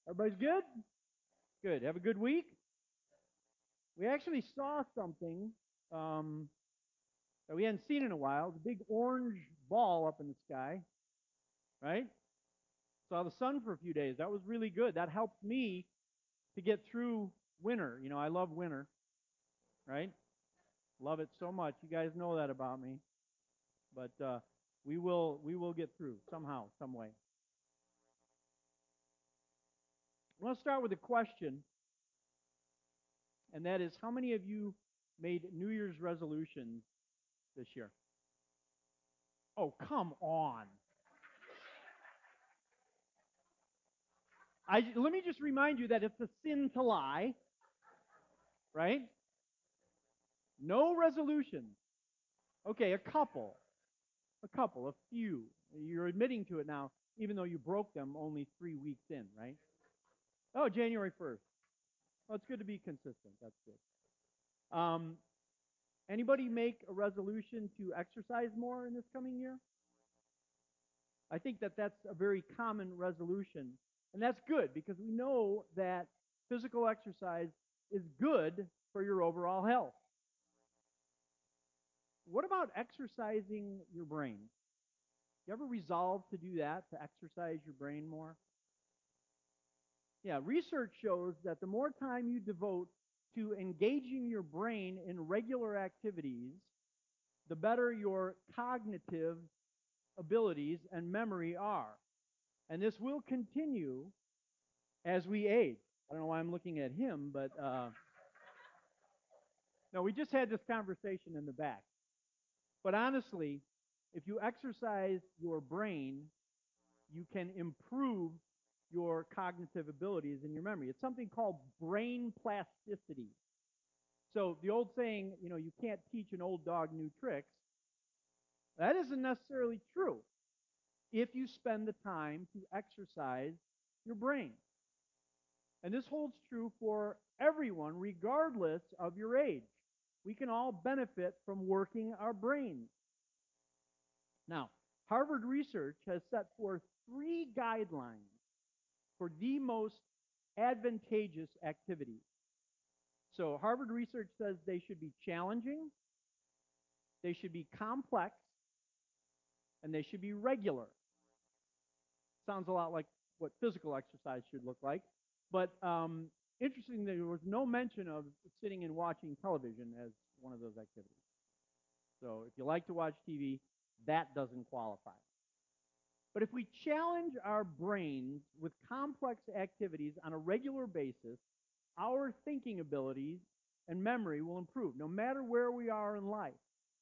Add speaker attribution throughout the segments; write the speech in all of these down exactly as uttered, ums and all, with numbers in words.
Speaker 1: Everybody's good? Good. Have a good week? We actually saw something um, that we hadn't seen in a while. The big orange ball up in the sky, right? Saw the sun for a few days. That was really good. That helped me to get through winter. You know, I love winter, right? Love it so much. You guys know that about me. But uh, we will we will get through somehow, some way. I want to start with a question, and that is, how many of you made New Year's resolutions this year? Oh, come on. I, let me just remind you that it's a sin to lie, right? No resolutions. Okay, a couple. A couple, a few. You're admitting to it now, even though you broke them only three weeks in, right? Oh, January first. Well, it's good to be consistent. That's good. Um, anybody make a resolution to exercise more in this coming year? I think that that's a very common resolution. And that's good because we know that physical exercise is good for your overall health. What about exercising your brain? You ever resolve to do that, to exercise your brain more? Yeah, research shows that the more time you devote to engaging your brain in regular activities, the better your cognitive abilities and memory are. And this will continue as we age. I don't know why I'm looking at him, but uh, no, we just had this conversation in the back. But honestly, if you exercise your brain, you can improve your cognitive abilities and your memory. It's something called brain plasticity. So the old saying, you know, you can't teach an old dog new tricks, that isn't necessarily true if you spend the time to exercise your brain. And this holds true for everyone, regardless of your age. We can all benefit from working our brains. Now, Harvard research has set forth three guidelines for the most advantageous activities. So, Harvard research says they should be challenging, they should be complex, and they should be regular. Sounds a lot like what physical exercise should look like. But um, interesting, there was no mention of sitting and watching television as one of those activities. So if you like to watch T V, that doesn't qualify. But if we challenge our brains with complex activities on a regular basis, our thinking abilities and memory will improve, no matter where we are in life.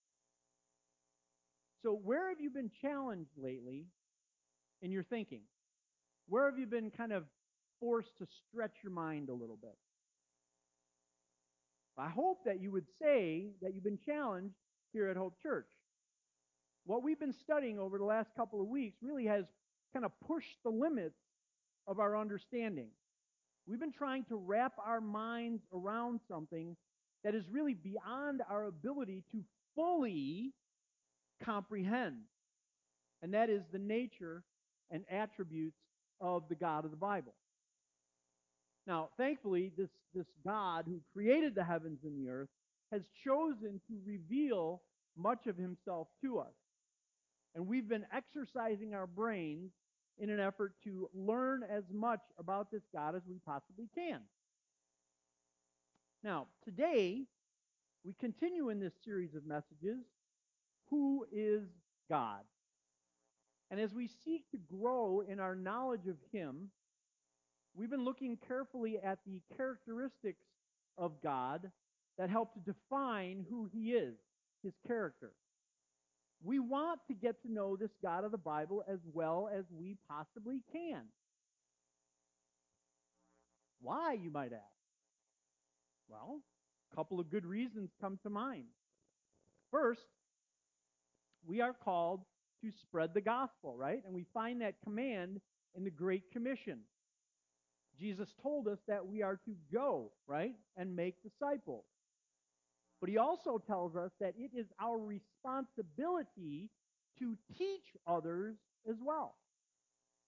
Speaker 1: So where have you been challenged lately in your thinking? Where have you been kind of forced to stretch your mind a little bit? I hope that you would say that you've been challenged here at Hope Church. What we've been studying over the last couple of weeks really has kind of pushed the limits of our understanding. We've been trying to wrap our minds around something that is really beyond our ability to fully comprehend, and that is the nature and attributes of the God of the Bible. Now, thankfully, this, this God who created the heavens and the earth has chosen to reveal much of himself to us. And we've been exercising our brains in an effort to learn as much about this God as we possibly can. Now, today, we continue in this series of messages, Who is God? And as we seek to grow in our knowledge of him, we've been looking carefully at the characteristics of God that help to define who he is, his character. We want to get to know this God of the Bible as well as we possibly can. Why, you might ask? Well, a couple of good reasons come to mind. First, we are called to spread the gospel, right? And we find that command in the Great Commission. Jesus told us that we are to go, right, and make disciples. But he also tells us that it is our responsibility to teach others as well.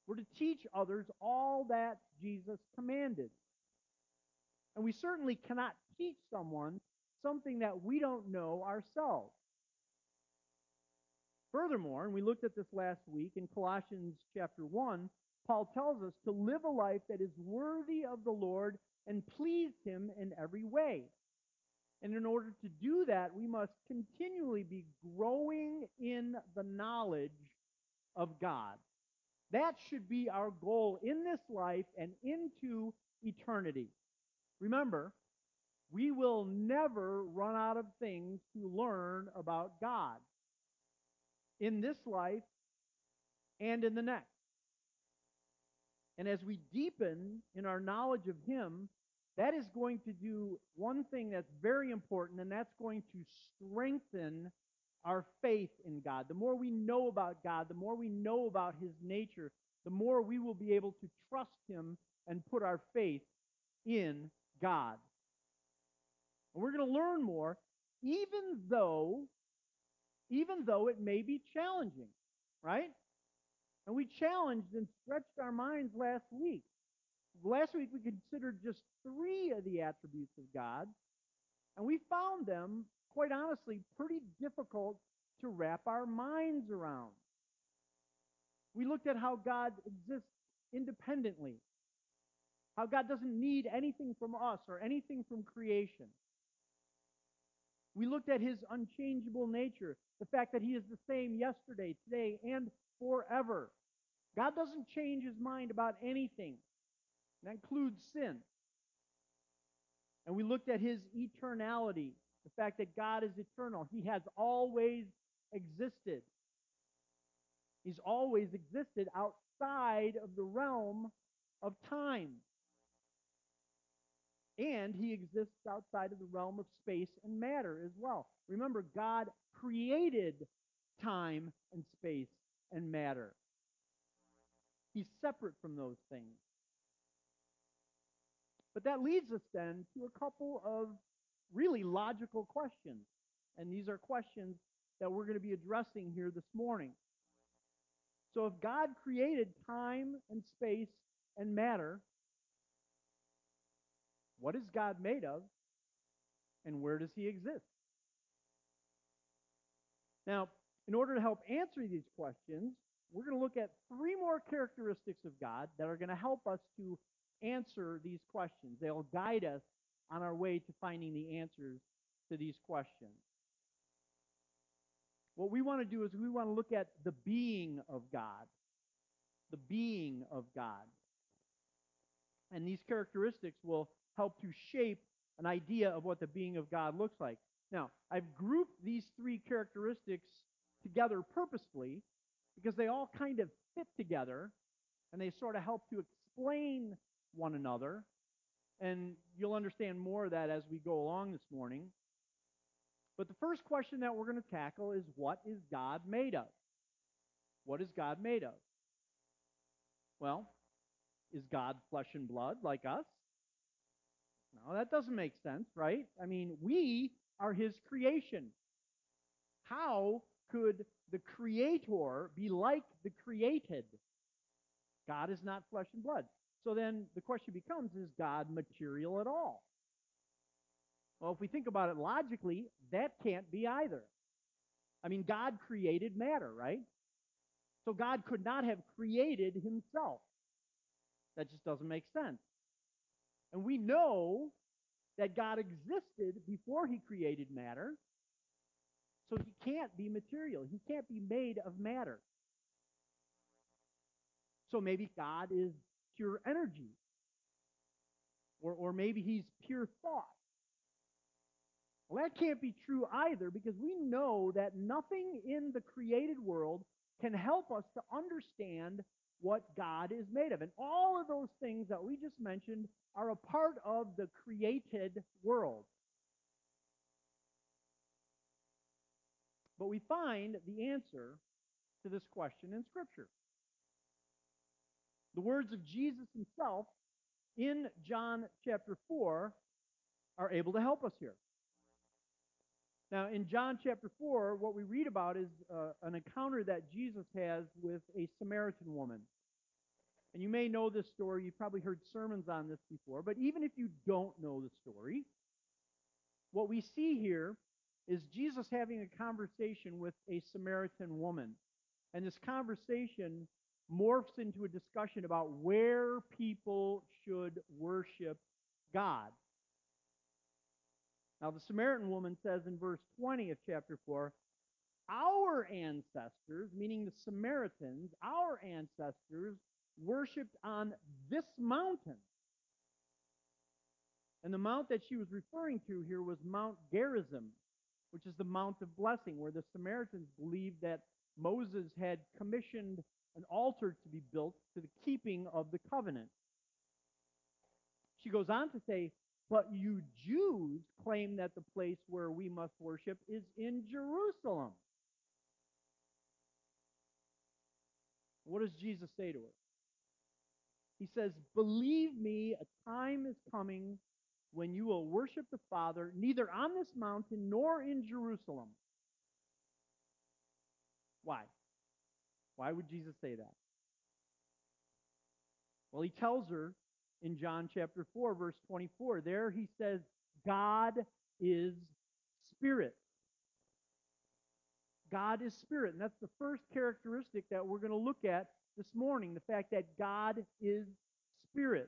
Speaker 1: We're to teach others all that Jesus commanded. And we certainly cannot teach someone something that we don't know ourselves. Furthermore, and we looked at this last week in Colossians chapter one, Paul tells us to live a life that is worthy of the Lord and please Him in every way. And in order to do that, we must continually be growing in the knowledge of God. That should be our goal in this life and into eternity. Remember, we will never run out of things to learn about God in this life and in the next. And as we deepen in our knowledge of Him, that is going to do one thing that's very important, and that's going to strengthen our faith in God. The more we know about God, the more we know about His nature, the more we will be able to trust Him and put our faith in God. And we're going to learn more, even though, even though it may be challenging, right? And we challenged and stretched our minds last week. Last week we considered just three of the attributes of God, and we found them, quite honestly, pretty difficult to wrap our minds around. We looked at how God exists independently, how God doesn't need anything from us or anything from creation. We looked at His unchangeable nature, the fact that He is the same yesterday, today, and forever. God doesn't change His mind about anything. That includes sin. And we looked at His eternality, the fact that God is eternal. He has always existed. He's always existed outside of the realm of time. And He exists outside of the realm of space and matter as well. Remember, God created time and space and matter. He's separate from those things. But that leads us then to a couple of really logical questions. And these are questions that we're going to be addressing here this morning. So if God created time and space and matter, what is God made of, and where does He exist? Now, in order to help answer these questions, we're going to look at three more characteristics of God that are going to help us to answer these questions. They'll guide us on our way to finding the answers to these questions. What we want to do is we want to look at the being of God. The being of God. And these characteristics will help to shape an idea of what the being of God looks like. Now, I've grouped these three characteristics together purposefully because they all kind of fit together and they sort of help to explain one another. And you'll understand more of that as we go along this morning. But the first question that we're going to tackle is, what is God made of? What is God made of? Well, is God flesh and blood like us? No, that doesn't make sense, right? I mean, we are His creation. How could the Creator be like the created? God is not flesh and blood. So then the question becomes, is God material at all? Well, if we think about it logically, that can't be either. I mean, God created matter, right? So God could not have created Himself. That just doesn't make sense. And we know that God existed before He created matter, so He can't be material. He can't be made of matter. So maybe God is pure energy. Or, or maybe He's pure thought. Well, that can't be true either, because we know that nothing in the created world can help us to understand what God is made of. And all of those things that we just mentioned are a part of the created world. But we find the answer to this question in Scripture. The words of Jesus Himself in John chapter four are able to help us here. Now, in John chapter four, what we read about is uh, an encounter that Jesus has with a Samaritan woman. And you may know this story. You've probably heard sermons on this before. But even if you don't know the story, what we see here is Jesus having a conversation with a Samaritan woman. And this conversation morphs into a discussion about where people should worship God. Now, the Samaritan woman says in verse twenty of chapter four, our ancestors, meaning the Samaritans, our ancestors worshipped on this mountain. And the mount that she was referring to here was Mount Gerizim, which is the Mount of Blessing, where the Samaritans believed that Moses had commissioned an altar to be built to the keeping of the covenant. She goes on to say, but you Jews claim that the place where we must worship is in Jerusalem. What does Jesus say to her? He says, believe me, a time is coming when you will worship the Father neither on this mountain nor in Jerusalem. Why? Why would Jesus say that? Well, he tells her in John chapter four, verse twenty-four. There he says, God is spirit. God is spirit. And that's the first characteristic that we're going to look at this morning, the fact that God is spirit.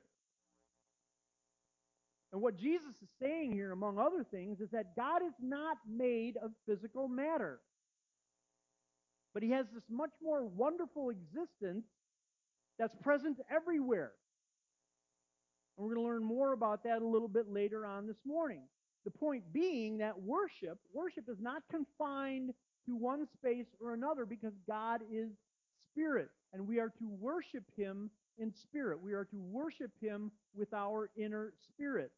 Speaker 1: And what Jesus is saying here, among other things, is that God is not made of physical matter. But he has this much more wonderful existence that's present everywhere. And we're going to learn more about that a little bit later on this morning. The point being that worship, worship is not confined to one space or another because God is spirit. And we are to worship him in spirit. We are to worship him with our inner spirit.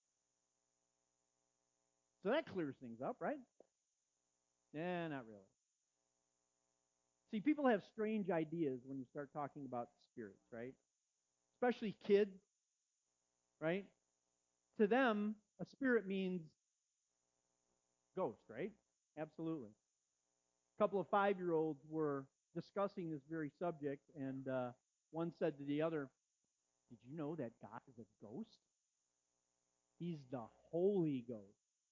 Speaker 1: So that clears things up, right? Yeah, not really. See, people have strange ideas when you start talking about spirits, right? Especially kids, right? To them, a spirit means ghost, right? Absolutely. A couple of five-year-olds were discussing this very subject, and uh, one said to the other, did you know that God is a ghost? He's the Holy Ghost.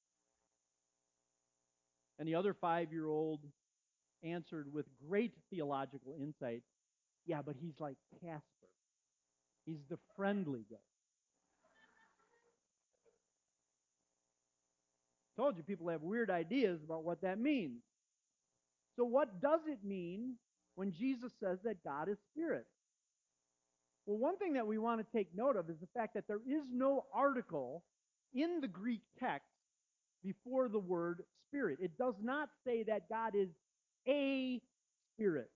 Speaker 1: And the other five-year-old answered with great theological insight, yeah, but he's like Casper. He's the friendly ghost. Told you people have weird ideas about what that means. So what does it mean when Jesus says that God is spirit? Well, one thing that we want to take note of is the fact that there is no article in the Greek text before the word spirit. It does not say that God is a spirit.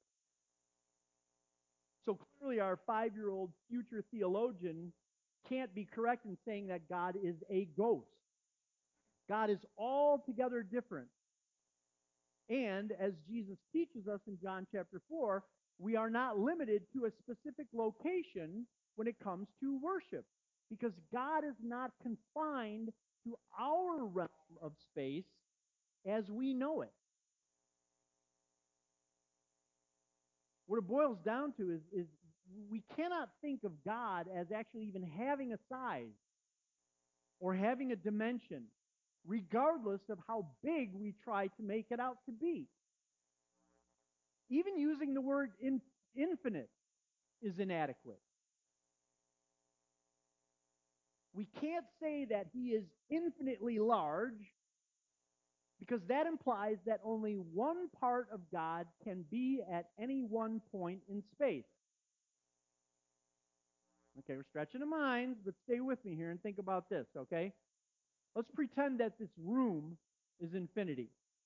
Speaker 1: So clearly our five-year-old future theologian can't be correct in saying that God is a ghost. God is altogether different. And as Jesus teaches us in John chapter four, we are not limited to a specific location when it comes to worship, because God is not confined to our realm of space as we know it. What it boils down to is, is we cannot think of God as actually even having a size or having a dimension, regardless of how big we try to make it out to be. Even using the word in, infinite is inadequate. We can't say that he is infinitely large because that implies that only one part of God can be at any one point in space. Okay, we're stretching the minds, but stay with me here and think about this, okay? Let's pretend that this room is infinity.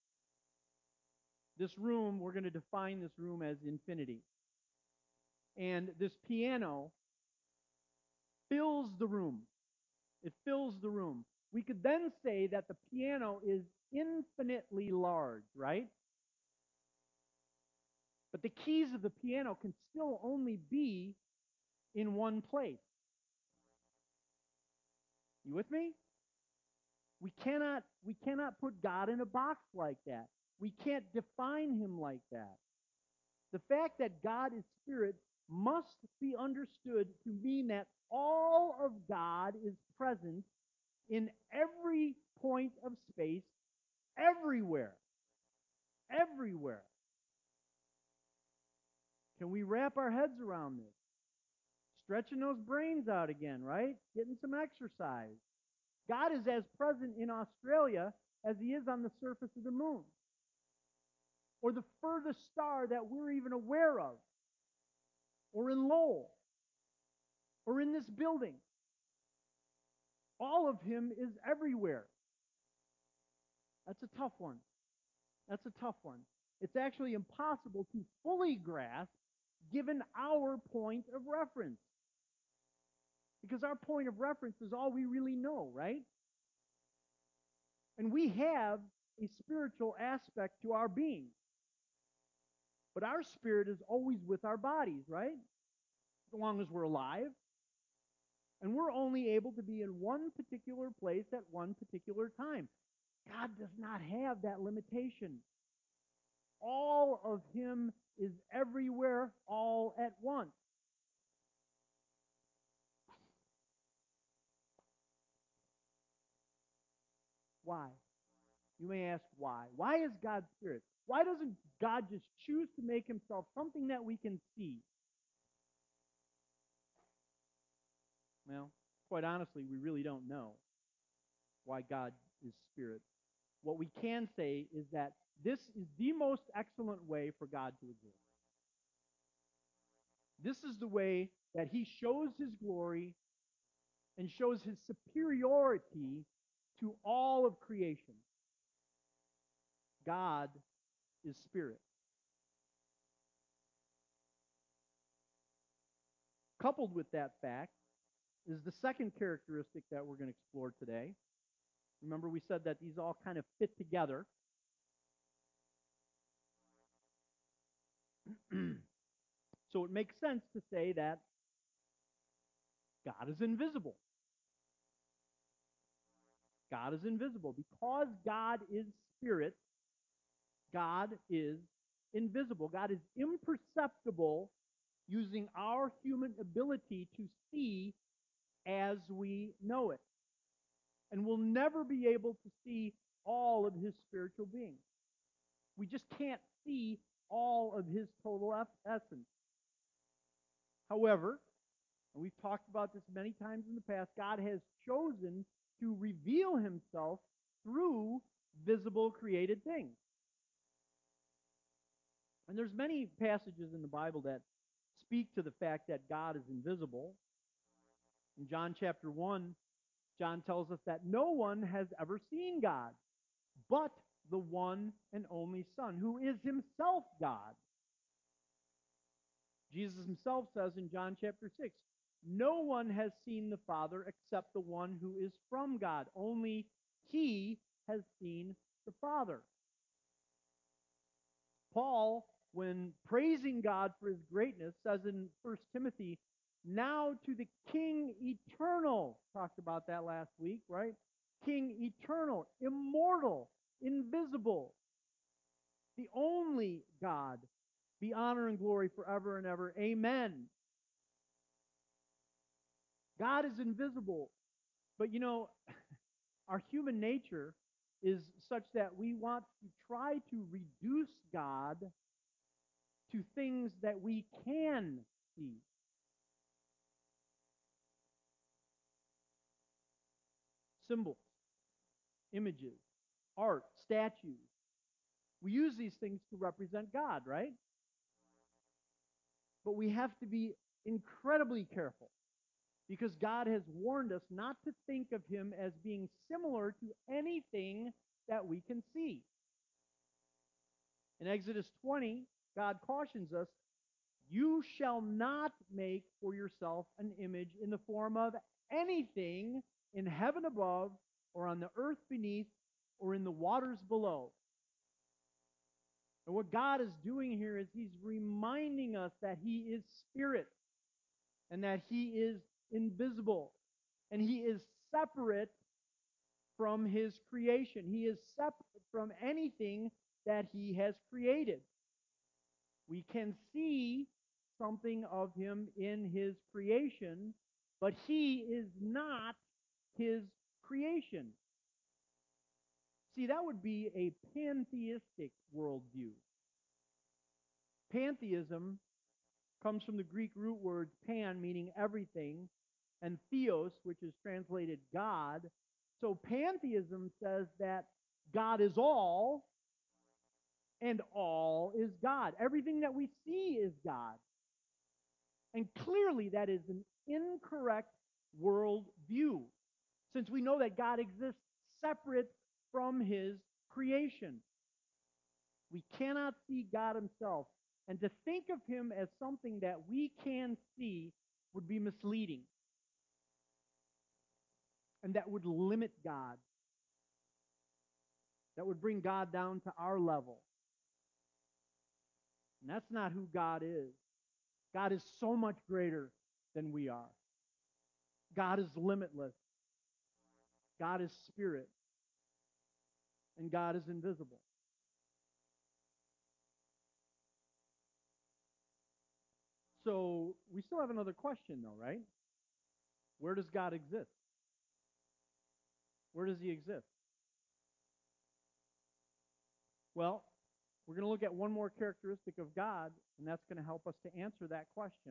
Speaker 1: This room, we're going to define this room as infinity. And this piano fills the room. It fills the room. We could then say that the piano is infinitely large, right? But the keys of the piano can still only be in one place. You with me? We cannot, we cannot put God in a box like that. We can't define him like that. The fact that God is spirit must be understood to mean that all of God is present in every point of space, everywhere. Everywhere. Can we wrap our heads around this? Stretching those brains out again, right? Getting some exercise. God is as present in Australia as he is on the surface of the moon, or the furthest star that we're even aware of, or in Lowell, or in this building. All of him is everywhere. That's a tough one. That's a tough one. It's actually impossible to fully grasp given our point of reference. Because our point of reference is all we really know, right? And we have a spiritual aspect to our being. But our spirit is always with our bodies, right? As long as we're alive. And we're only able to be in one particular place at one particular time. God does not have that limitation. All of him is everywhere, all at once. Why? You may ask why. Why is God spirit? Why doesn't God just choose to make himself something that we can see? Well, quite honestly, we really don't know why God is spirit. What we can say is that this is the most excellent way for God to exist. This is the way that he shows his glory and shows his superiority to all of creation. God is spirit. Coupled with that fact is the second characteristic that we're going to explore today. Remember, we said that these all kind of fit together. So it makes sense to say that God is invisible. God is invisible. Because God is spirit, God is invisible. God is imperceptible using our human ability to see as we know it. And we'll never be able to see all of his spiritual being. We just can't see all of his total essence. However, and we've talked about this many times in the past, God has chosen to reveal himself through visible created things. And there's many passages in the Bible that speak to the fact that God is invisible. In John chapter one, John tells us that no one has ever seen God, but the one and only Son, who is himself God. Jesus himself says in John chapter six, no one has seen the Father except the one who is from God. Only he has seen the Father. Paul, when praising God for his greatness, says in First Timothy, now to the King eternal, talked about that last week, right? King eternal, immortal, invisible, the only God, be honor and glory forever and ever. Amen. God is invisible. But you know, our human nature is such that we want to try to reduce God to things that we can see. Symbols, images, art, statues. We use these things to represent God, right? But we have to be incredibly careful because God has warned us not to think of him as being similar to anything that we can see. In Exodus twenty, God cautions us, you shall not make for yourself an image in the form of anything in heaven above, or on the earth beneath, or in the waters below. And what God is doing here is he's reminding us that he is spirit, and that he is invisible, and he is separate from his creation. He is separate from anything that he has created. We can see something of him in his creation, but he is not his creation. See, that would be a pantheistic worldview. Pantheism comes from the Greek root word pan, meaning everything, and theos, which is translated God. So pantheism says that God is all, and all is God. Everything that we see is God. And clearly that is an incorrect worldview, since we know that God exists separate from his creation. We cannot see God himself. And to think of him as something that we can see would be misleading. And that would limit God. That would bring God down to our level. And that's not who God is. God is so much greater than we are. God is limitless. God is spirit. And God is invisible. So we still have another question though, right? Where does God exist? Where does he exist? Well, we're going to look at one more characteristic of God, and that's going to help us to answer that question.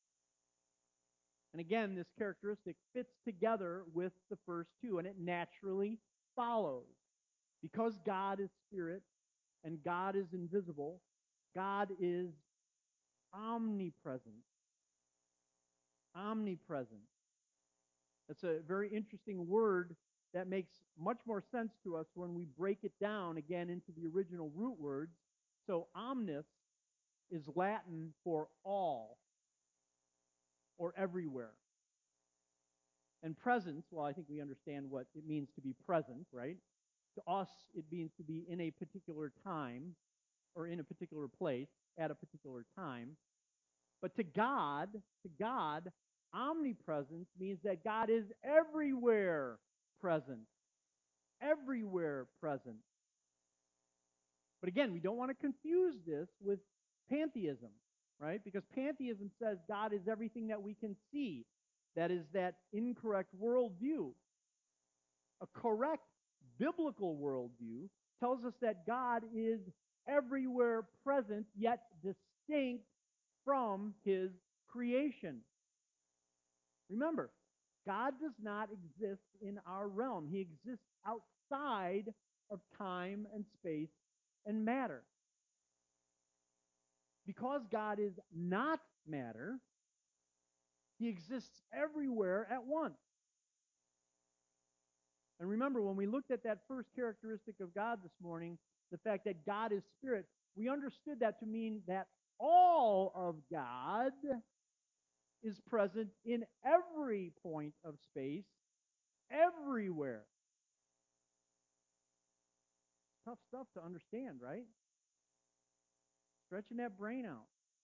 Speaker 1: And again, this characteristic fits together with the first two, and it naturally follows. Because God is spirit and God is invisible, God is omnipresent. Omnipresent. That's a very interesting word that makes much more sense to us when we break it down again into the original root words. So omnis is Latin for all or everywhere. And presence, well, I think we understand what it means to be present, right? To us, it means to be in a particular time or in a particular place at a particular time. But to God, to God, omnipresence means that God is everywhere present. Everywhere present. But again, we don't want to confuse this with pantheism, right? Because pantheism says God is everything that we can see. That is that incorrect worldview. A correct biblical worldview tells us that God is everywhere present, yet distinct from his creation. Remember, God does not exist in our realm. He exists outside of time and space and matter. Because God is not matter, he exists everywhere at once. And remember, when we looked at that first characteristic of God this morning, the fact that God is spirit, we understood that to mean that all of God is present in every point of space, everywhere. Tough stuff to understand, right? Stretching that brain out.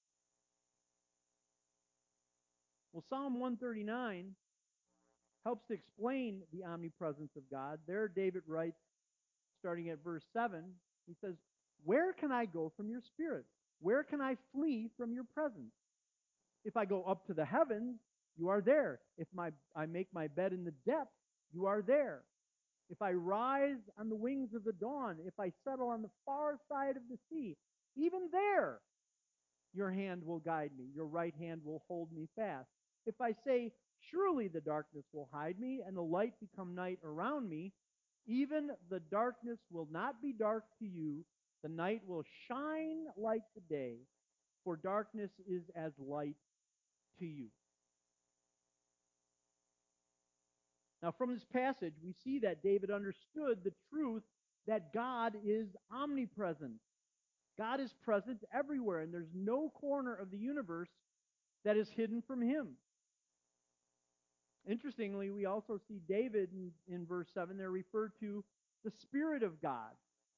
Speaker 1: Well, Psalm one thirty-nine helps to explain the omnipresence of God. There, David writes, starting at verse seven, he says, "Where can I go from your spirit? Where can I flee from your presence? If I go up to the heavens, you are there. If my, I make my bed in the depths, you are there. If I rise on the wings of the dawn, if I settle on the far side of the sea, even there your hand will guide me, your right hand will hold me fast. If I say, surely the darkness will hide me, and the light become night around me, even the darkness will not be dark to you. The night will shine like the day, for darkness is as light to you." Now, from this passage, we see that David understood the truth that God is omnipresent. God is present everywhere, and there's no corner of the universe that is hidden from him. Interestingly, we also see David in, in verse seven there referred to the Spirit of God.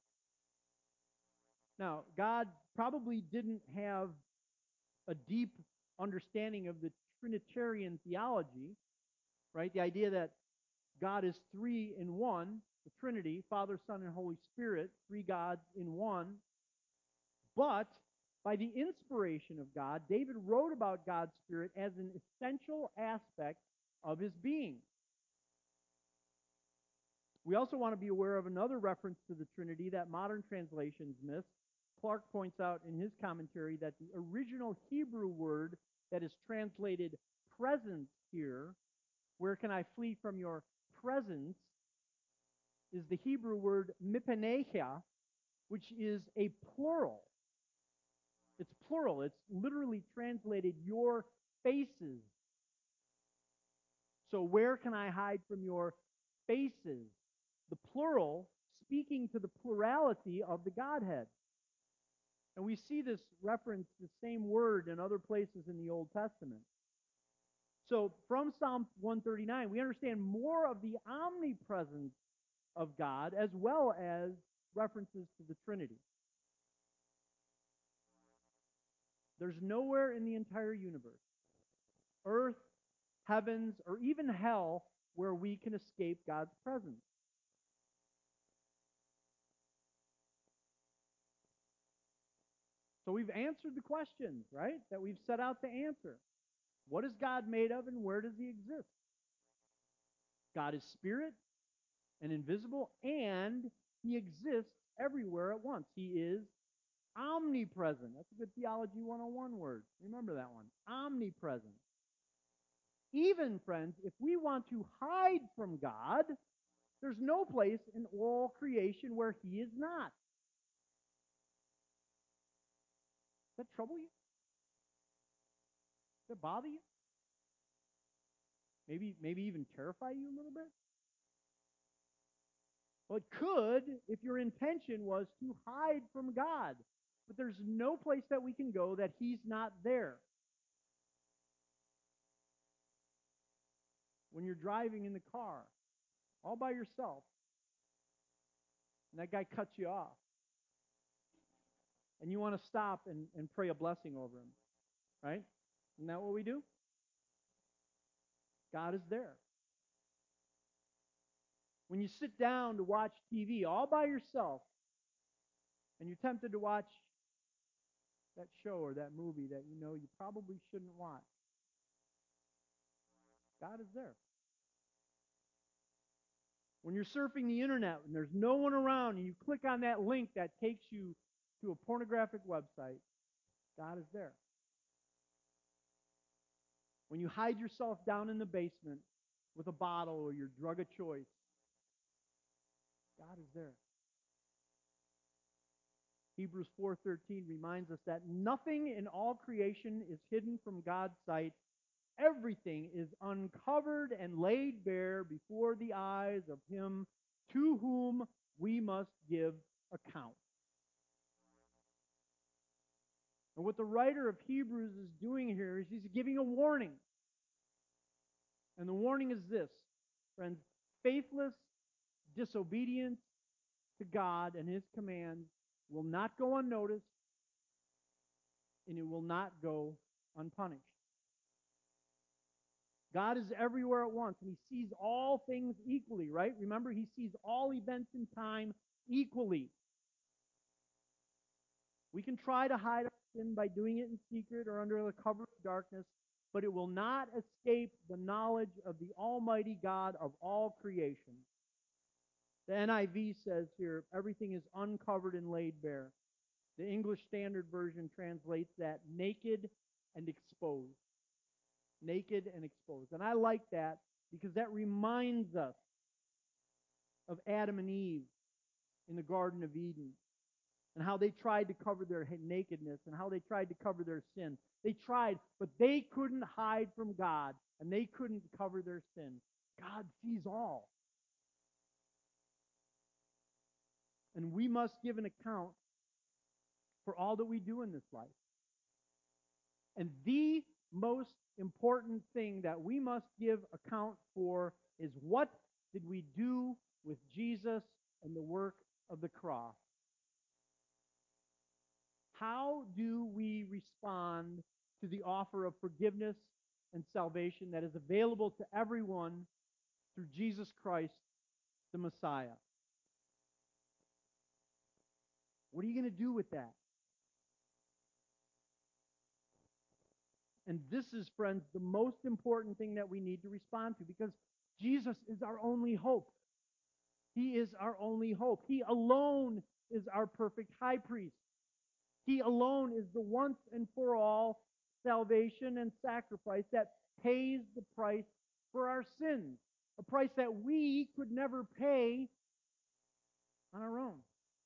Speaker 1: Now, God probably didn't have a deep understanding of the Trinitarian theology, right? The idea that God is three in one, the Trinity, Father, Son, and Holy Spirit, three gods in one. But By the inspiration of God, David wrote about God's Spirit as an essential aspect of his being. We also want to be aware of another reference to the Trinity that modern translations miss. Clark points out in his commentary that the original Hebrew word that is translated presence here, where can I flee from your presence, is the Hebrew word mipaneia, which is a plural. It's plural. It's literally translated your faces. So where can I hide from your faces? The plural speaking to the plurality of the Godhead. And we see this reference, the same word, in other places in the Old Testament. So from Psalm one thirty-nine, we understand more of the omnipresence of God as well as references to the Trinity. There's nowhere in the entire universe, earth, heavens, or even hell, where we can escape God's presence. So we've answered the questions, right, that we've set out to answer. What is God made of and where does he exist? God is spirit and invisible, and he exists everywhere at once. He is omnipresent. That's a good Theology one oh one word. Remember that one. Omnipresent. Even, friends, if we want to hide from God, there's no place in all creation where he is not. Does that trouble you? Does that bother you? Maybe, maybe even terrify you a little bit? Well, it could if your intention was to hide from God. But there's no place that we can go that he's not there. When you're driving in the car, all by yourself, and that guy cuts you off, and you want to stop and, and pray a blessing over him, right? Isn't that what we do? God is there. When you sit down to watch T V all by yourself, and you're tempted to watch that show or that movie that you know you probably shouldn't watch, God is there. When you're surfing the internet and there's no one around and you click on that link that takes you to a pornographic website, God is there. When you hide yourself down in the basement with a bottle or your drug of choice, God is there. Hebrews four thirteen reminds us that nothing in all creation is hidden from God's sight. Everything is uncovered and laid bare before the eyes of him to whom we must give account. And what the writer of Hebrews is doing here is he's giving a warning. And the warning is this, friends: faithless disobedience to God and his commands will not go unnoticed, and it will not go unpunished. God is everywhere at once, and he sees all things equally, right? Remember, he sees all events in time equally. We can try to hide our sin by doing it in secret or under the cover of darkness, but it will not escape the knowledge of the Almighty God of all creation. The N I V says here, everything is uncovered and laid bare. The English Standard Version translates that naked and exposed. Naked and exposed. And I like that because that reminds us of Adam and Eve in the Garden of Eden and how they tried to cover their nakedness and how they tried to cover their sin. They tried, but they couldn't hide from God and they couldn't cover their sin. God sees all. And we must give an account for all that we do in this life. And the most important thing that we must give account for is, what did we do with Jesus and the work of the cross? How do we respond to the offer of forgiveness and salvation that is available to everyone through Jesus Christ, the Messiah? What are you going to do with that? And this is, friends, the most important thing that we need to respond to, because Jesus is our only hope. He is our only hope. He alone is our perfect high priest. He alone is the once and for all salvation and sacrifice that pays the price for our sins, a price that we could never pay on our own.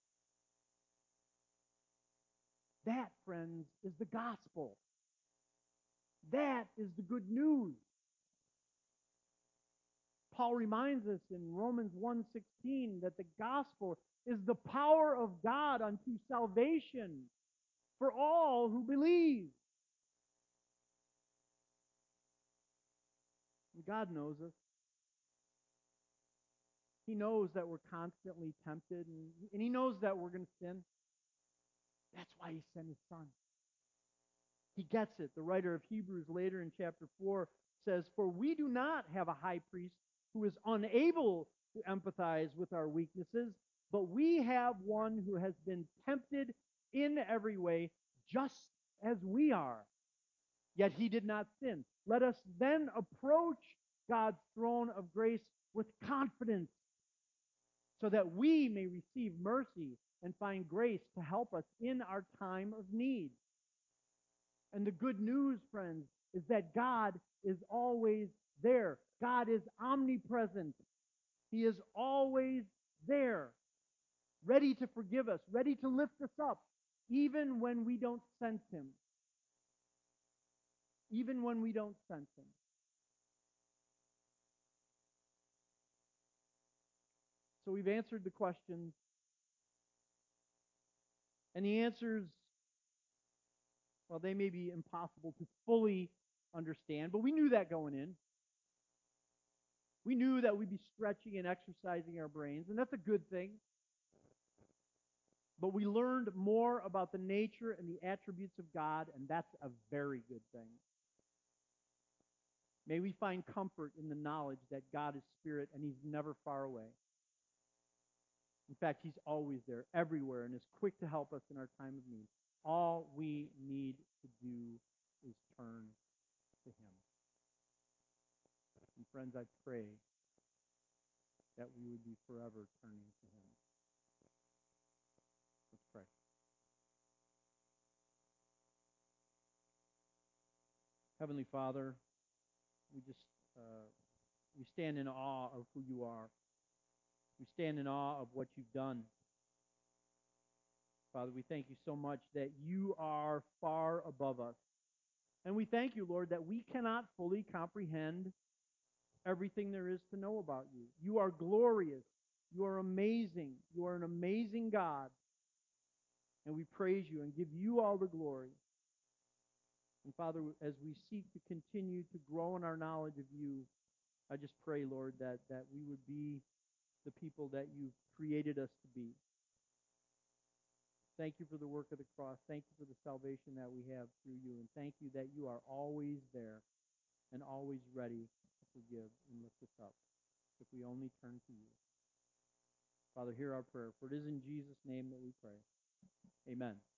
Speaker 1: That, friends, is the gospel. That is the good news. Paul reminds us in Romans one sixteen that the gospel is the power of God unto salvation for all who believe. And God knows us. He knows that we're constantly tempted, and, and He knows that we're going to sin. That's why He sent His Son. He gets it. The writer of Hebrews later in chapter four says, "For we do not have a high priest who is unable to empathize with our weaknesses, but we have one who has been tempted in every way, just as we are. Yet He did not sin. Let us then approach God's throne of grace with confidence, so that we may receive mercy and find grace to help us in our time of need." And the good news, friends, is that God is always there. God is omnipresent. He is always there, ready to forgive us, ready to lift us up, even when we don't sense Him. Even when we don't sense Him. So we've answered the questions. And the answers, well, they may be impossible to fully understand, but we knew that going in. We knew that we'd be stretching and exercising our brains, and that's a good thing. But we learned more about the nature and the attributes of God, and that's a very good thing. May we find comfort in the knowledge that God is Spirit and He's never far away. In fact, He's always there, everywhere, and is quick to help us in our time of need. All we need to do is turn to Him. And friends, I pray that we would be forever turning to Him. Let's pray. Heavenly Father, we just uh, we stand in awe of who You are. We stand in awe of what You've done. Father, we thank You so much that You are far above us. And we thank You, Lord, that we cannot fully comprehend everything there is to know about You. You are glorious. You are amazing. You are an amazing God. And we praise You and give You all the glory. And Father, as we seek to continue to grow in our knowledge of You, I just pray, Lord, that, that we would be the people that You've created us to be. Thank You for the work of the cross. Thank You for the salvation that we have through You. And thank You that You are always there and always ready to forgive and lift us up if we only turn to You. Father, hear our prayer, for it is in Jesus' name that we pray. Amen.